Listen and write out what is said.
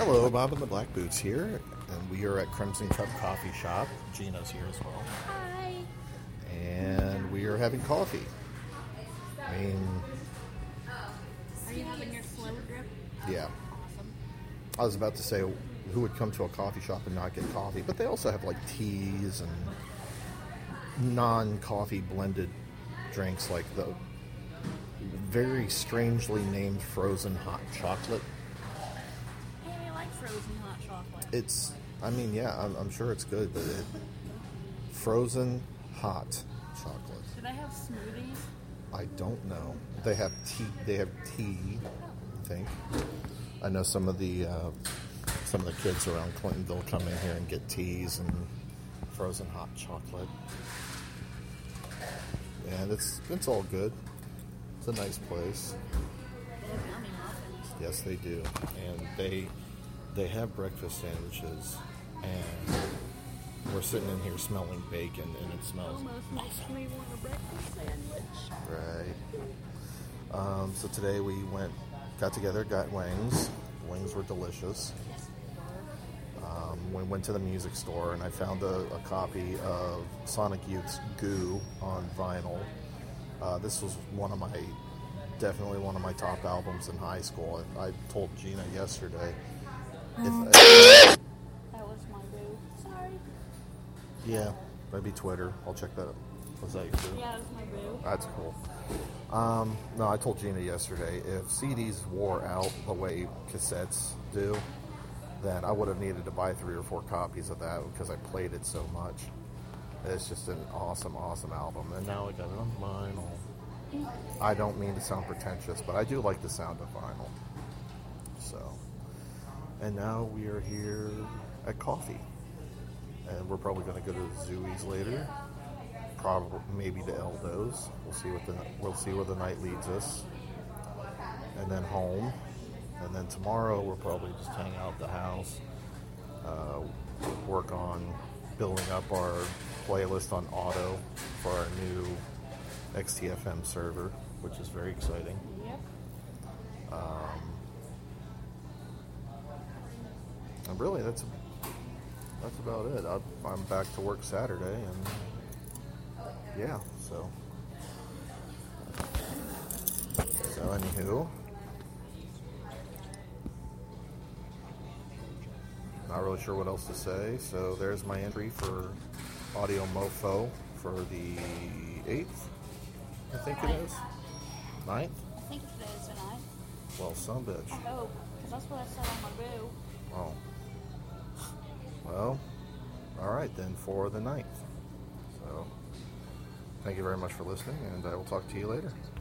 Hello, Bob and the Black Boots here, and we are at Crimson Cup Coffee Shop. Gina's here as well. Hi. And we are having coffee. I mean, Are you having your slow drip? yeah. Awesome. I was about to say, who would come to a coffee shop and not get coffee? But they also have like teas and non-coffee blended drinks like the very strangely named frozen hot chocolate. Hey, I like frozen hot chocolate. I'm sure it's good, but frozen hot chocolate. Do they have smoothies? I don't know. They have tea. I think. I know some of the kids around Clintonville come in here and get teas and frozen hot chocolate, and it's all good. It's a nice place. They have yummy muffins. Yes, they do, and they have breakfast sandwiches, and we're sitting in here smelling bacon, and it smells Almost makes me want a breakfast sandwich. right. So today we got together, got wings. Wings were delicious. Yes, they We were. went to the music store, and I found a copy of Sonic Youth's Goo on vinyl. This was definitely one of my top albums in high school. I told Gina yesterday. That was my boo. Sorry. Yeah, maybe Twitter. I'll check that out. Was that your boo? Yeah, that was my boo. That's cool. No, I told Gina yesterday, if CDs wore out the way cassettes do, then I would have needed to buy 3 or 4 copies of that because I played it so much. It's just an awesome, awesome album. And now I got it on vinyl. I don't mean to sound pretentious, but I do like the sound of vinyl. So, and now we are here at coffee. And we're probably going to go to Zooey's later. Probably, maybe to Eldo's. We'll see where the night leads us. And then home. And then tomorrow we'll probably just hang out at the house. Work on building up our playlist on Auto for our new XTFM server, which is very exciting. Yep. And really, that's about it. I'm back to work Saturday, and yeah, so anywho, not really sure what else to say. So there's my entry for Audio Mofo for the 8th, I think it is. 9th? I think today is the night. Well, some bitch. Oh, because that's what I said on my boo. Oh. Well, alright then, for the 9th. So, thank you very much for listening, and I will talk to you later.